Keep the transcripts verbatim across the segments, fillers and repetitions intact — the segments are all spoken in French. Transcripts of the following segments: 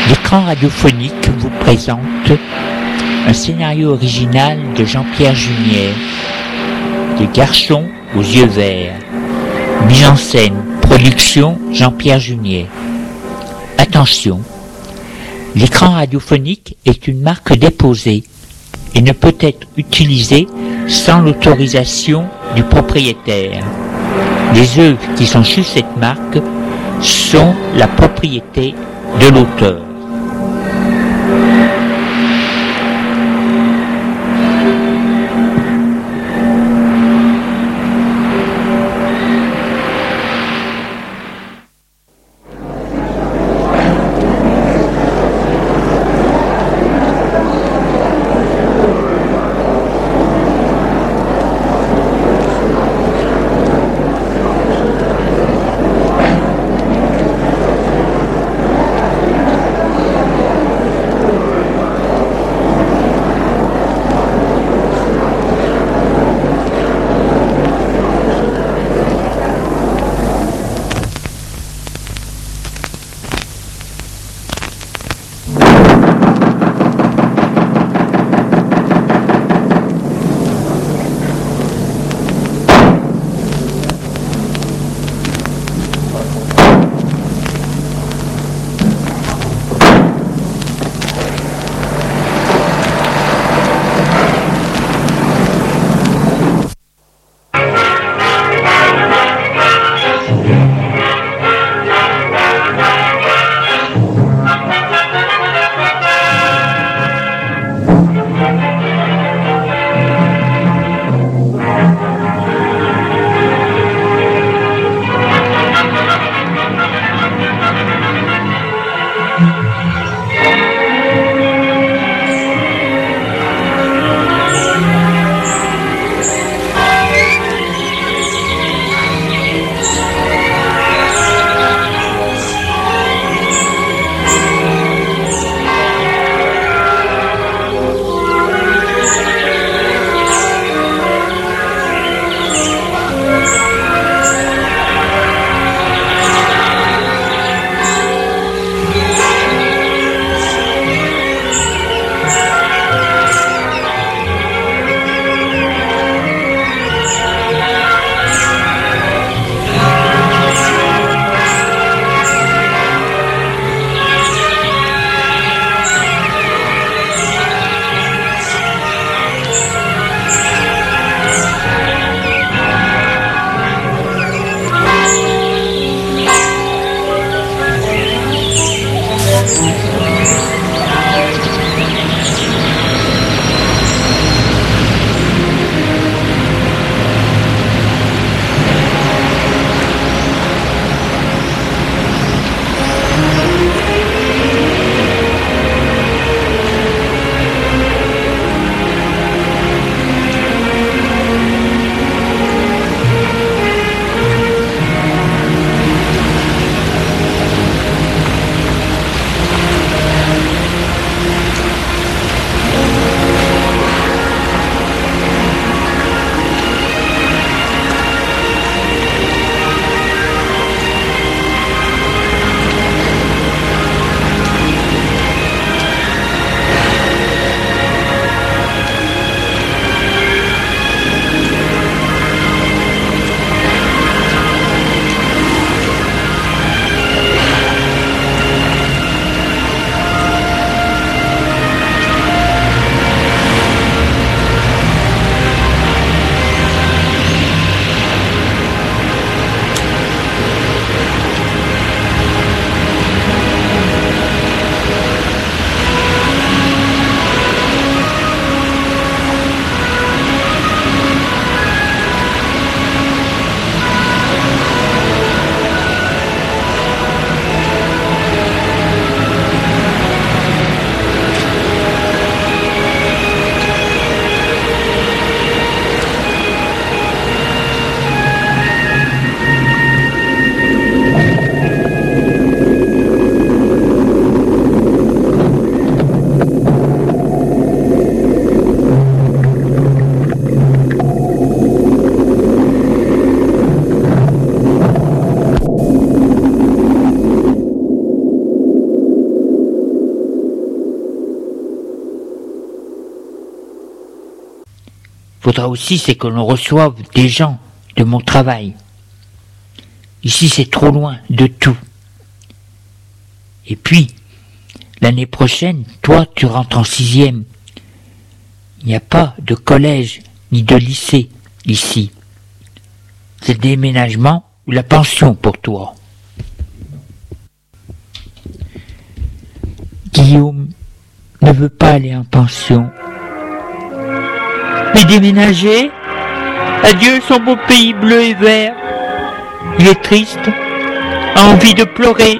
L'écran radiophonique vous présente un scénario original de Jean-Pierre Junier, Des garçons aux yeux verts. Mise en scène, production Jean-Pierre Junier. Attention, l'écran radiophonique est une marque déposée et ne peut être utilisé sans l'autorisation du propriétaire. Les œuvres qui sont sous cette marque sont la propriété de l'auteur. faudra aussi, c'est que l'on reçoive des gens de mon travail. Ici, c'est trop loin de tout. Et puis, l'année prochaine, toi, tu rentres en sixième. Il n'y a pas de collège ni de lycée ici. C'est le déménagement ou la pension pour toi. Guillaume ne veut pas aller en pension. Mais déménager? Adieu son beau pays bleu et vert. Il est triste, a envie de pleurer.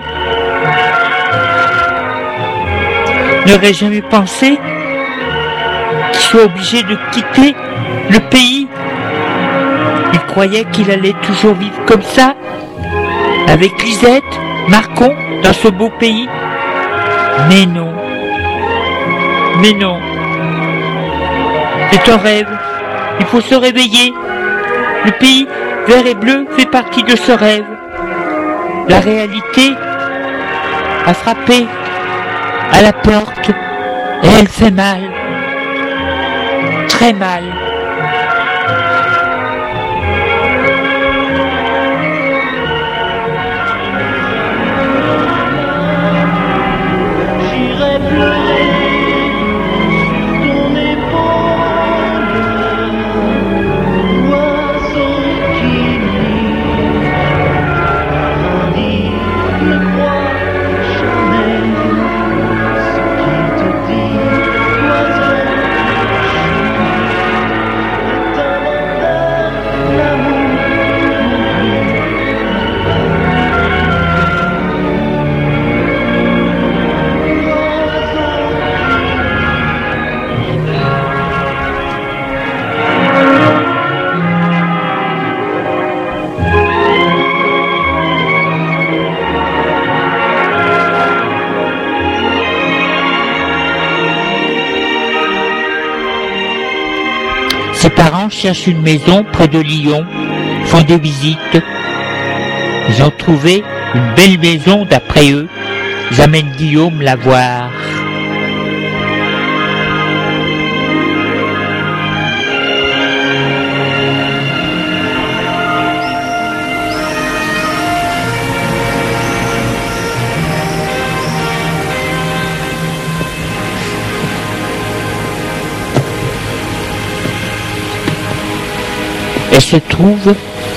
N'aurait jamais pensé qu'il soit obligé de quitter le pays. Il croyait qu'il allait toujours vivre comme ça, avec Lisette, Marcon, dans ce beau pays. Mais non, mais non, c'est un rêve, il faut se réveiller. Le pays vert et bleu fait partie de ce rêve. La réalité a frappé à la porte et elle fait mal, très mal. J'irai pleurer sur ton épaule, oiseau qui nuit, paradis ne croit jamais ce qu'il te dit, oiseau est un menteur, l'amour Ses parents cherchent une maison près de Lyon, font des visites. Ils ont trouvé une belle maison d'après eux. Ils amènent Guillaume la voir. Elle se trouve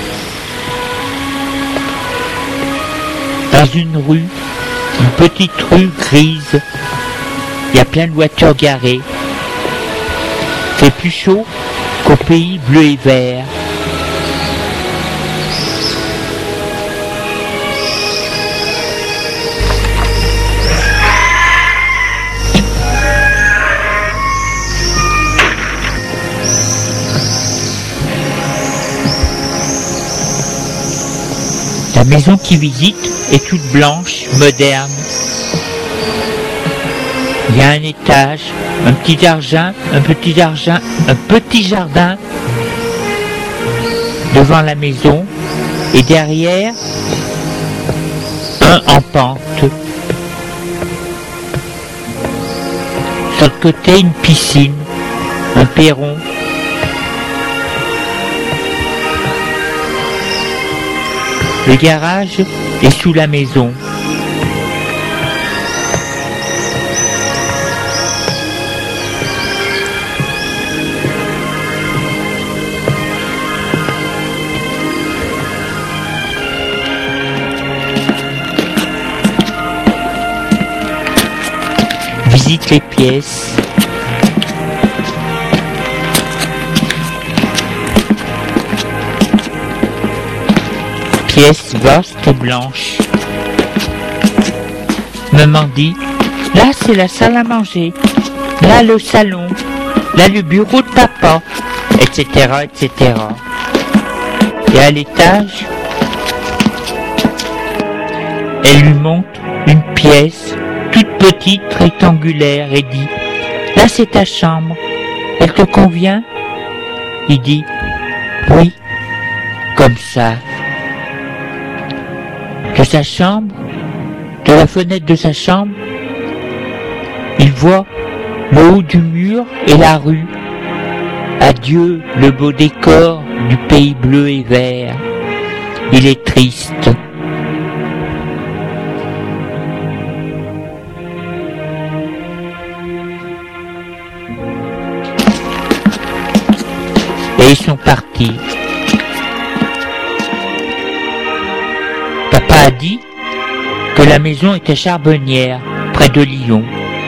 dans une rue, une petite rue grise. Il y a plein de voitures garées. C'est plus chaud qu'au pays bleu et vert. La maison qu'il visite est toute blanche, moderne. Il y a un étage, un petit jardin, un petit jardin, un petit jardin devant la maison et derrière un en pente. Sur le côté une piscine, un perron. Le garage est sous la maison. Visite les pièces. Pièce vaste et blanche. Maman dit, là c'est la salle à manger, là le salon, là le bureau de papa, et cetera, et cetera. Et à l'étage, elle lui montre une pièce toute petite, rectangulaire, et dit, là c'est ta chambre, elle te convient? Il dit, oui, comme ça. De sa chambre, de la fenêtre de sa chambre, il voit le haut du mur et la rue. Adieu le beau décor du pays bleu et vert. Il est triste. Et ils sont partis. Papa a dit que la maison était charbonnière, près de Lyon.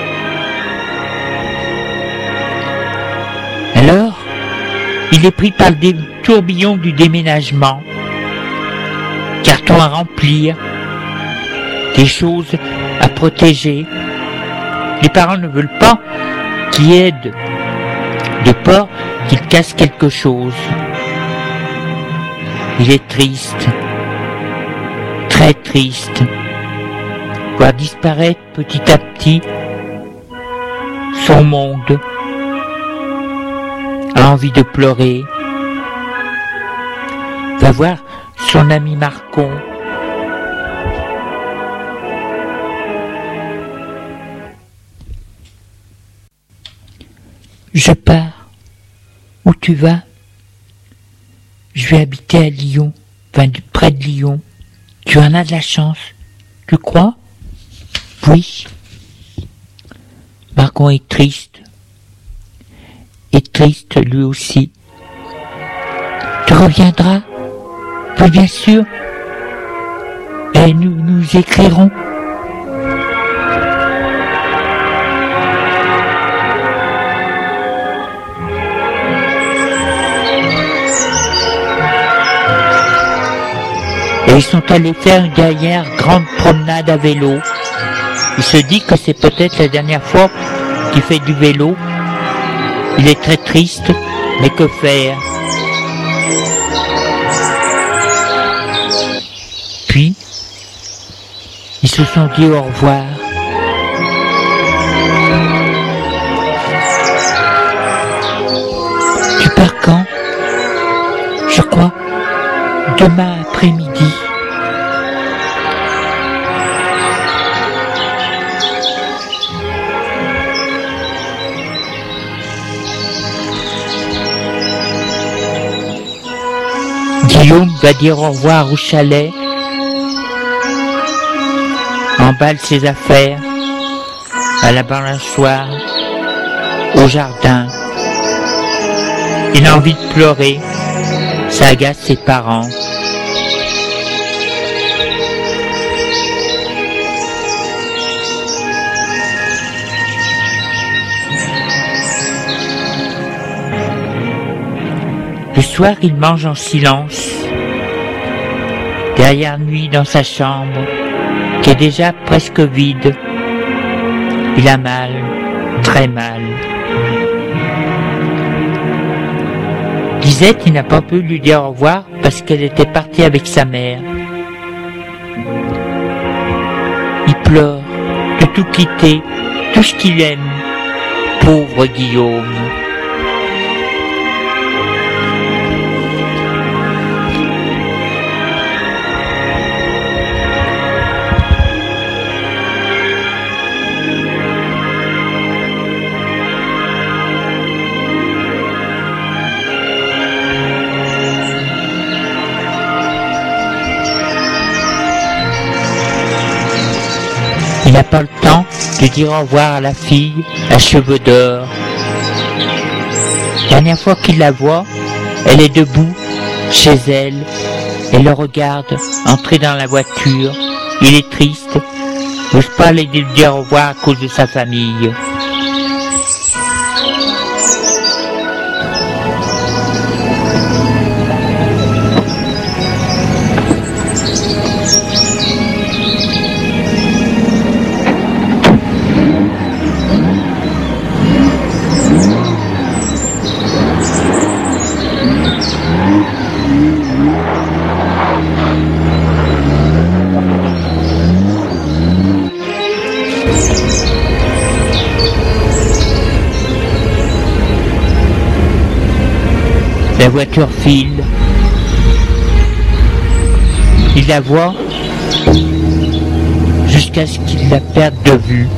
Alors, il est pris par le tourbillon du déménagement. Cartons à remplir, des choses à protéger. Les parents ne veulent pas qu'il aide de peur qu'il casse quelque chose. Il est triste, très triste, voir disparaître petit à petit son monde. A envie de pleurer. Va voir son ami Marcon. Je pars. Où tu vas? Je vais habiter à Lyon, enfin près de Lyon. Tu en as de la chance. Tu crois? Oui. Marcon est triste. Est triste lui aussi. Tu reviendras? Oui, bien sûr. Et nous nous écrirons. Et ils sont allés faire une dernière grande promenade à vélo. Il se dit que c'est peut-être la dernière fois qu'il fait du vélo. Il est très triste, mais que faire? Puis, ils se sont dit au revoir. Tu pars quand? Je crois demain après-midi. Guillaume va dire au revoir au chalet, emballe ses affaires, à la balançoire, au jardin. Il a envie de pleurer, ça agace ses parents. Le soir, il mange en silence, derrière lui dans sa chambre, qui est déjà presque vide. Il a mal, très mal. Lisette, il n'a pas pu lui dire au revoir parce qu'elle était partie avec sa mère. Il pleure de tout quitter, tout ce qu'il aime. Pauvre Guillaume. Il n'a pas le temps de dire au revoir à la fille à cheveux d'or. Dernière fois qu'il la voit, elle est debout, chez elle. Elle le regarde entrer dans la voiture. Il est triste, n'ose pas aller lui dire au revoir à cause de sa famille. La voiture file. Il la voit jusqu'à ce qu'il la perde de vue.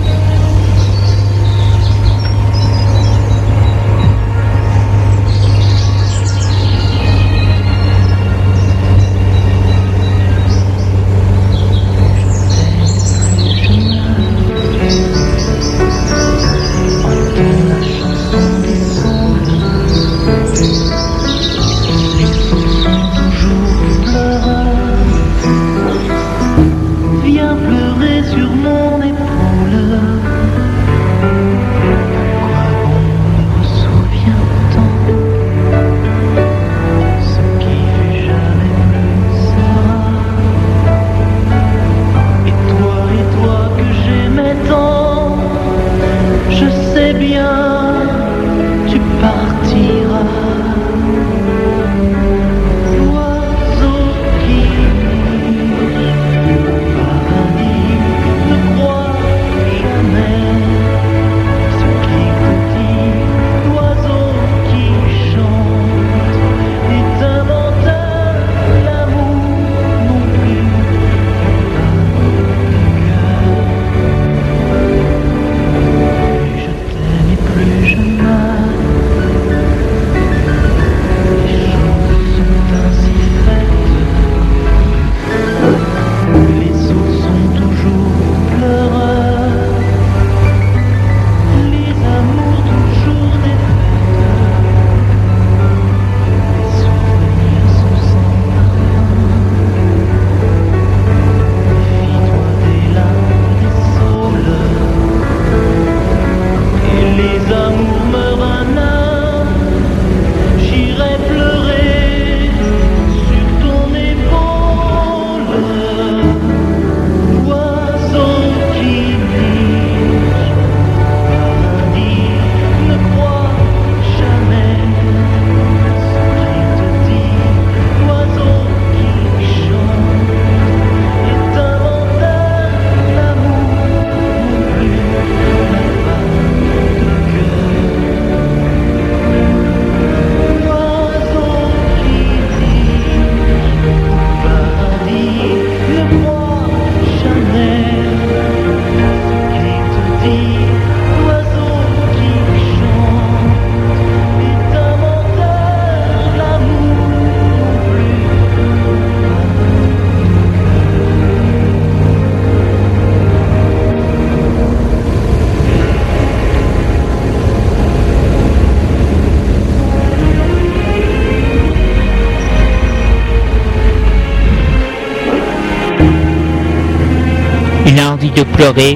Il a envie de pleurer.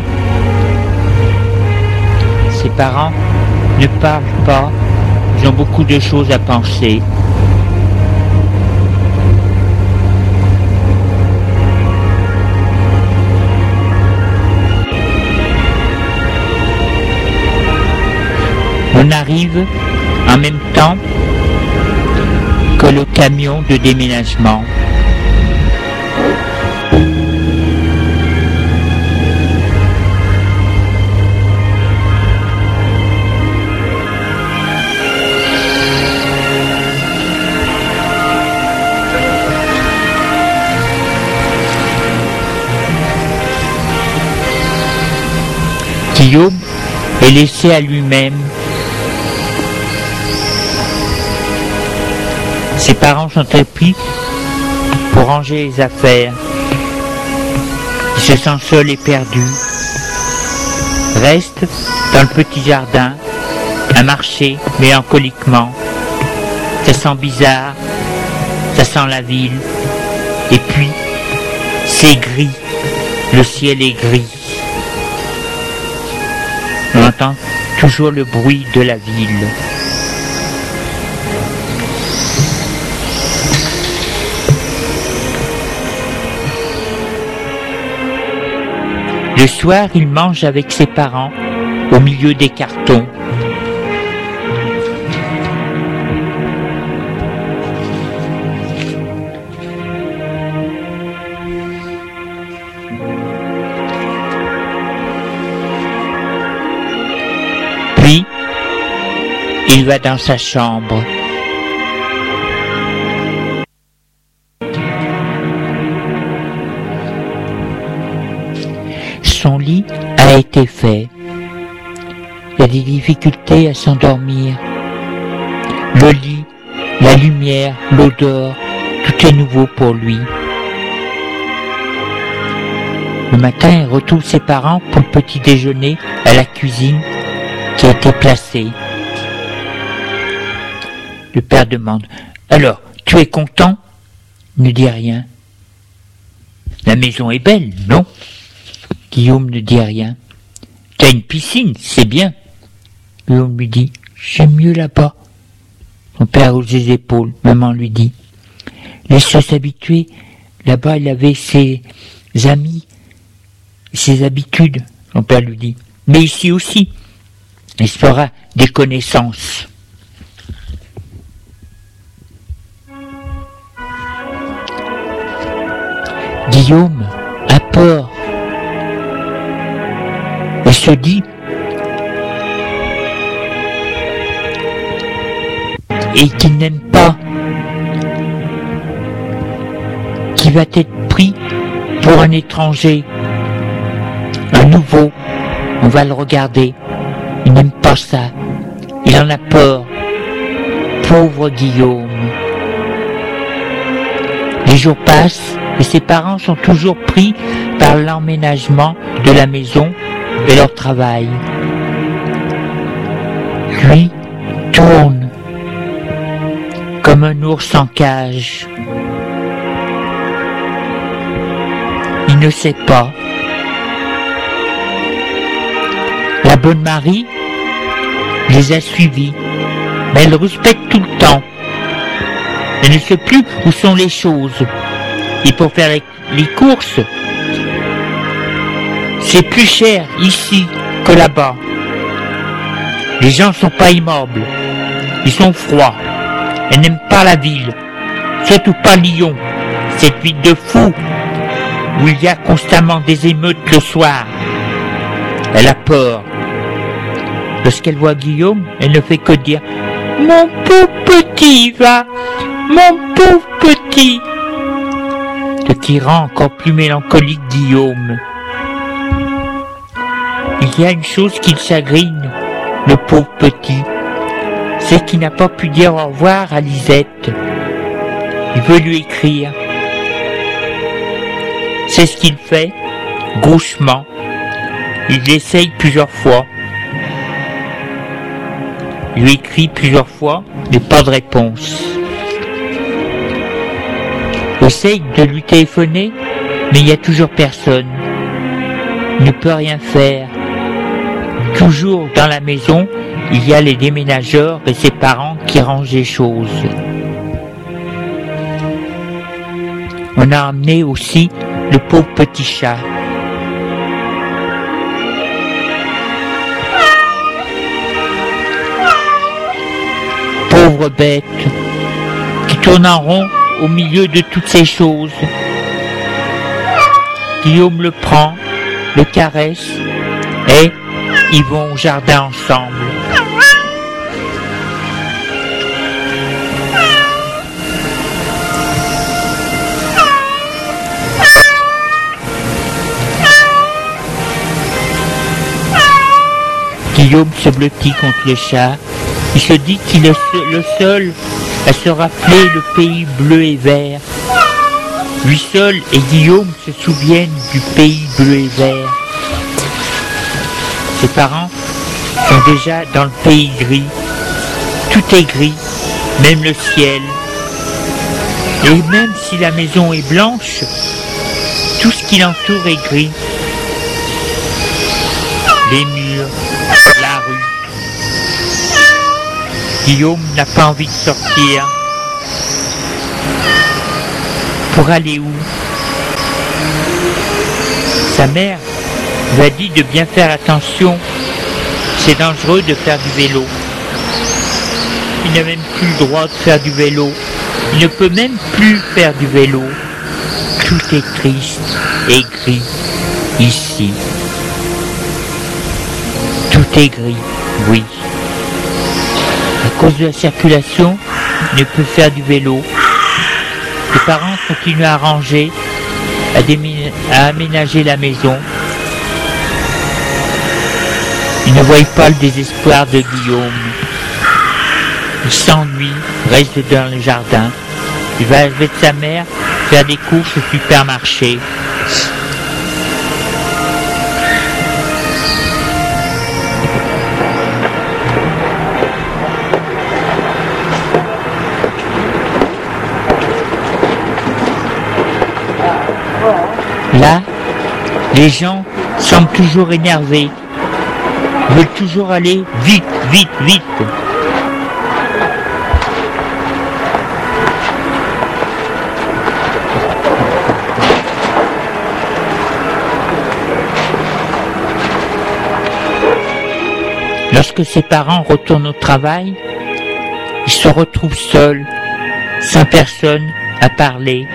Ses parents ne parlent pas. Ils ont beaucoup de choses à penser. On arrive en même temps que le camion de déménagement. Guillaume est laissé à lui-même. Ses parents sont très pris pour ranger les affaires. Il se sent seul et perdu. Reste dans le petit jardin, à marcher mélancoliquement. Ça sent bizarre, ça sent la ville. Et puis, c'est gris, le ciel est gris. On entend toujours le bruit de la ville. Le soir, il mange avec ses parents au milieu des cartons. Puis, il va dans sa chambre. Son lit a été fait. Il a des difficultés à s'endormir. Le lit, la lumière, l'odeur, tout est nouveau pour lui. Le matin, il retrouve ses parents pour le petit déjeuner à la cuisine qui a été placée. Le père demande « Alors, tu es content ?» Il ne dit rien. « La maison est belle, non ?» Guillaume ne dit rien. « T'as une piscine, c'est bien. » Guillaume lui dit « J'aime mieux là-bas. » Son père hausse les épaules. Maman lui dit « Laisse-le s'habituer. Là-bas, il avait ses amis, ses habitudes. » Son père lui dit « Mais ici aussi, il se fera des connaissances. » Guillaume a peur. Et se dit et qu'il n'aime pas, qu'il va être pris pour un étranger, un nouveau. On va le regarder. Il n'aime pas ça. Il en a peur. Pauvre Guillaume. Les jours passent et ses parents sont toujours pris par l'emménagement de la maison et leur travail. Lui tourne comme un ours en cage. Il ne sait pas. La bonne Marie les a suivis, mais elle respecte tout le temps. Elle ne sait plus où sont les choses. Et pour faire les, les courses, c'est plus cher ici que là-bas. Les gens ne sont pas immobiles, ils sont froids. Elle n'aime pas la ville, surtout pas Lyon, cette ville de fous où il y a constamment des émeutes le soir. Elle a peur. Lorsqu'elle voit Guillaume, elle ne fait que dire « Mon pauvre petit va, mon pauvre petit !» Ce qui rend encore plus mélancolique Guillaume. Il y a une chose qui le chagrine, le pauvre petit, c'est qu'il n'a pas pu dire au revoir à Lisette. Il veut lui écrire. C'est ce qu'il fait, gauchement. Il l'essaye plusieurs fois. Il lui écrit plusieurs fois, mais pas de réponse. Il essaye de lui téléphoner, mais il n'y a toujours personne. ne peut rien faire. Toujours dans la maison, il y a les déménageurs et ses parents qui rangent les choses. On a emmené aussi le pauvre petit chat. Pauvre bête, qui tourne en rond au milieu de toutes ces choses. Guillaume le prend, le caresse, et ils vont au jardin ensemble. Guillaume se blottit contre le chat. Il se dit qu'il est le seul à se rappeler le pays bleu et vert. Lui seul et Guillaume se souviennent du pays bleu et vert. Ses parents sont déjà dans le pays gris. Tout est gris, même le ciel. Et même si la maison est blanche, tout ce qui l'entoure est gris. Les murs, la rue. Guillaume n'a pas envie de sortir. Pour aller où? Sa mère lui a dit de bien faire attention. C'est dangereux de faire du vélo. Il n'a même plus le droit de faire du vélo. Il ne peut même plus faire du vélo. Tout est triste et gris ici. Tout est gris, oui. À cause de la circulation, il ne peut faire du vélo. Les parents continuent à ranger, à, démé- à aménager la maison. Ils ne voient pas le désespoir de Guillaume. Il s'ennuie, reste dans le jardin. Il va avec sa mère faire des courses au supermarché. Là, les gens semblent toujours énervés, veulent toujours aller vite, vite, vite. Lorsque ses parents retournent au travail, il se retrouve seul, sans personne à parler.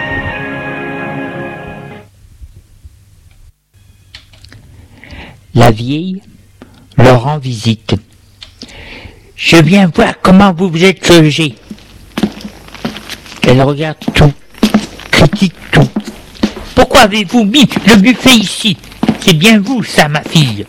La vieille leur rend visite. « Je viens voir comment vous vous êtes logés. » Elle regarde tout, critique tout. « Pourquoi avez-vous mis le buffet ici? C'est bien vous, ça, ma fille.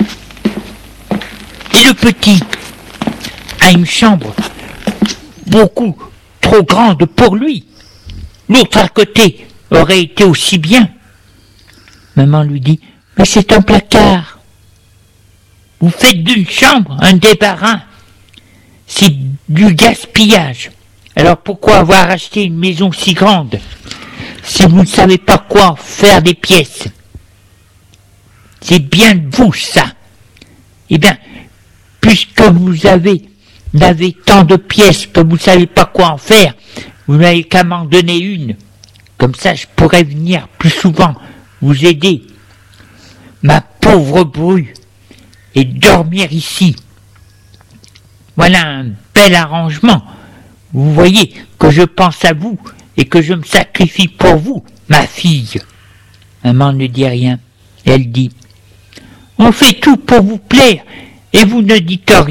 Et le petit a une chambre beaucoup trop grande pour lui. L'autre à côté aurait été aussi bien. » Maman lui dit « Mais c'est un placard. Vous faites d'une chambre un débarras. C'est du gaspillage. Alors pourquoi avoir acheté une maison si grande si vous ne savez pas quoi faire des pièces? C'est bien de vous, ça. Eh bien, puisque vous avez, n'avez tant de pièces que vous ne savez pas quoi en faire, vous n'avez qu'à m'en donner une. Comme ça, je pourrais venir plus souvent vous aider, ma pauvre bru, et dormir ici. Voilà un bel arrangement. Vous voyez que je pense à vous et que je me sacrifie pour vous, ma fille. » Maman ne dit rien. Elle dit « On fait tout pour vous plaire et vous ne dites rien. »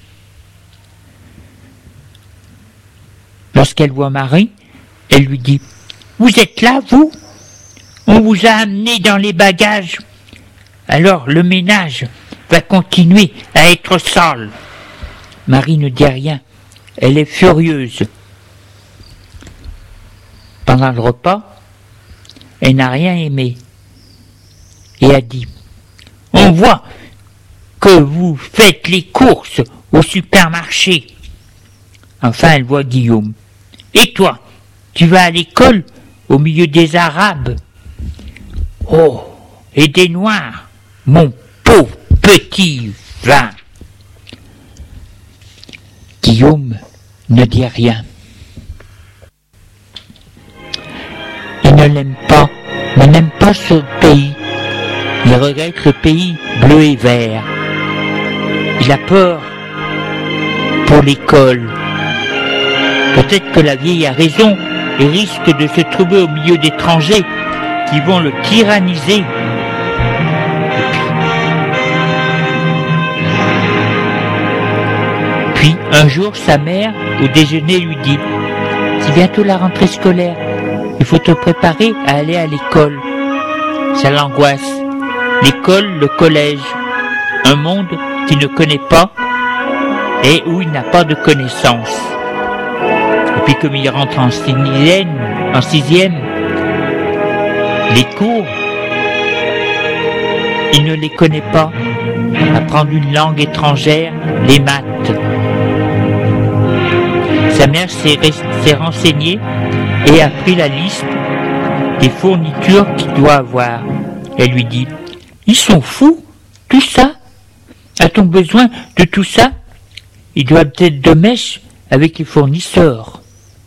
Lorsqu'elle voit Marie, elle lui dit « Vous êtes là, vous? On vous a amené dans les bagages. Alors le ménage va continuer à être sale. » Marie ne dit rien. Elle est furieuse. Pendant le repas, elle n'a rien aimé et a dit « On voit que vous faites les courses au supermarché. » Enfin, elle voit Guillaume. « Et toi, tu vas à l'école au milieu des Arabes? » Oh, et des noirs, mon pauvre petit vin. Guillaume ne dit rien. Il ne l'aime pas, mais n'aime pas ce pays. Il regrette le pays bleu et vert. Il a peur pour l'école. Peut-être que la vieille a raison et risque de se trouver au milieu d'étrangers qui vont le tyranniser. Puis, un jour, sa mère, au déjeuner, lui dit « C'est bientôt la rentrée scolaire. Il faut te préparer à aller à l'école. » Ça l'angoisse. L'école, le collège, un monde qu'il ne connaît pas et où il n'a pas de connaissances. Et puis comme il rentre en sixième, en sixième, les cours, il ne les connaît pas. Apprendre une langue étrangère, les maths. Sa mère s'est, s'est renseignée et a pris la liste des fournitures qu'il doit avoir. Elle lui dit « Ils sont fous, tout ça? A-t-on besoin de tout ça? Il doit être de mèche avec les fournisseurs. »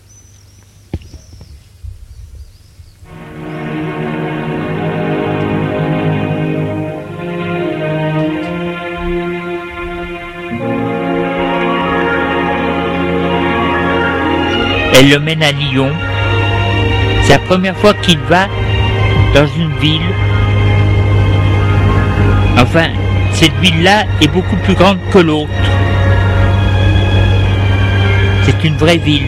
Elle le mène à Lyon. C'est la première fois qu'il va dans une ville. Enfin, cette ville-là est beaucoup plus grande que l'autre. C'est une vraie ville.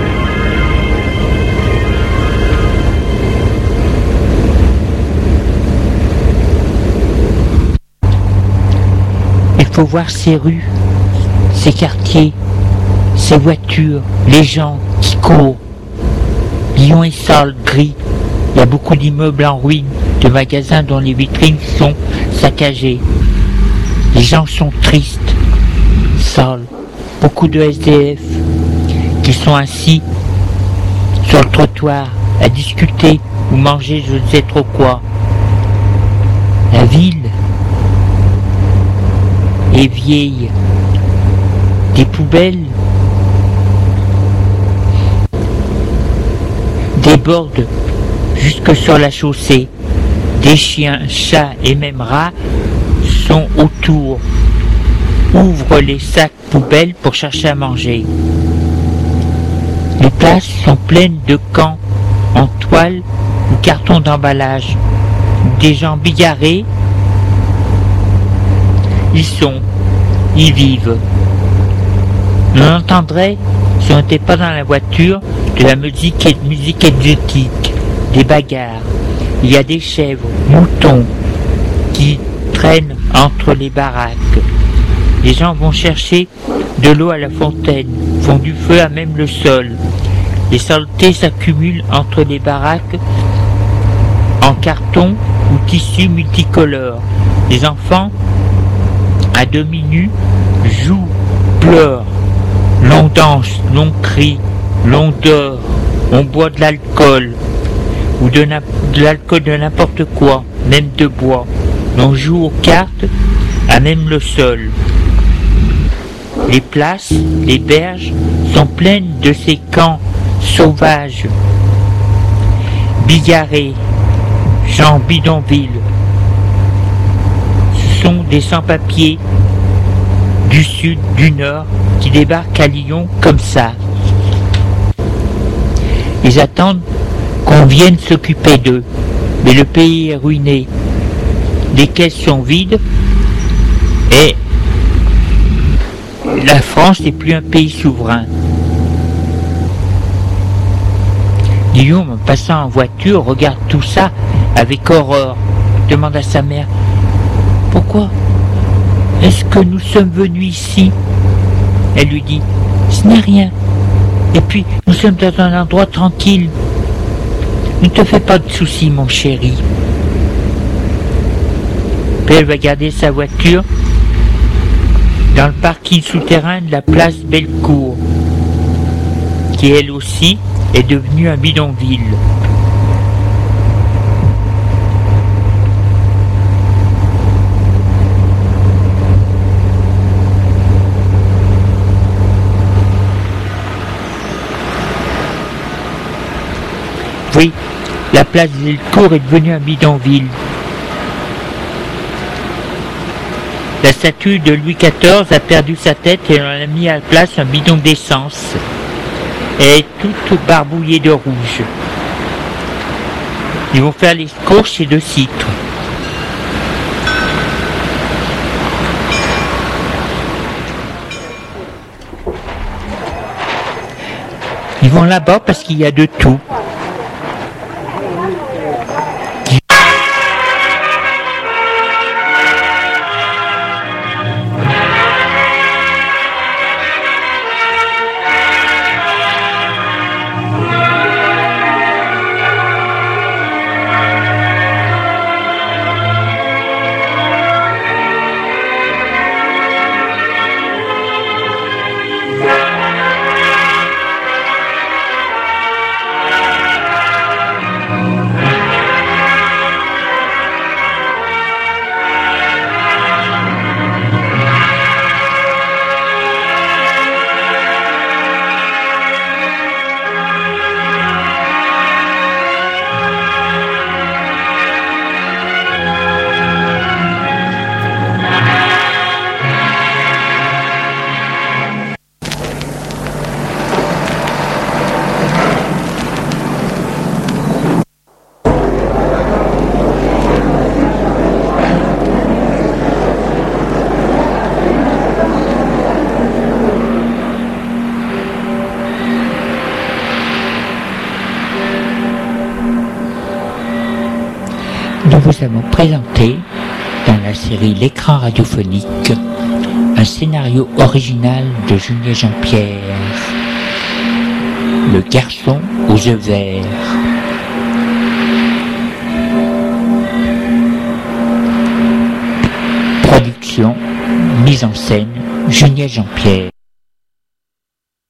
Il faut voir ces rues, ces quartiers, ces voitures, les gens qui courent. Lyon est sale, gris. Il y a beaucoup d'immeubles en ruine, de magasins dont les vitrines sont saccagées. Les gens sont tristes, sales. Beaucoup de S D F qui sont assis sur le trottoir à discuter ou manger je ne sais trop quoi. La ville est vieille. Des poubelles débordent jusque sur la chaussée. Des chiens, chats et même rats sont autour, ouvrent les sacs poubelles pour chercher à manger. Les places sont pleines de camps en toile ou carton d'emballage. Des gens bigarrés, ils sont, ils vivent. On entendrait, si on n'était pas dans la voiture, de la musique, et musique exotique, des bagarres. Il y a des chèvres, moutons qui traînent entre les baraques. Les gens vont chercher de l'eau à la fontaine, font du feu à même le sol. Les saletés s'accumulent entre les baraques en carton ou tissu multicolore. Les enfants, à demi nus, jouent, pleurent. L'on danse, l'on crie, l'on dort, on boit de l'alcool, ou de, de l'alcool de n'importe quoi, même de bois. L'on joue aux cartes à même le sol. Les places, les berges sont pleines de ces camps sauvages, bigarrés, gens bidonville. Ce sont des sans-papiers du sud, du nord, qui débarquent à Lyon comme ça. Ils attendent qu'on vienne s'occuper d'eux, mais le pays est ruiné. Les caisses sont vides et la France n'est plus un pays souverain. Guillaume, passant en voiture, regarde tout ça avec horreur. Demande à sa mère « Pourquoi est-ce que nous sommes venus ici ?» Elle lui dit « Ce n'est rien. Et puis, nous sommes dans un endroit tranquille. Ne te fais pas de soucis, mon chéri. » Puis elle va garder sa voiture dans le parking souterrain de la place Bellecour, qui elle aussi est devenue un bidonville. La place Delcourt est devenue un bidonville. La statue de Louis quatorze a perdu sa tête et on a mis à la place un bidon d'essence. Elle est toute barbouillée de rouge. Ils vont faire les courses chez De Citre. Ils vont là-bas parce qu'il y a de tout. Nous vous avons présenté, dans la série L'écran radiophonique, un scénario original de Julien Jean-Pierre, Le garçon aux yeux verts. Production, mise en scène, Julien Jean-Pierre.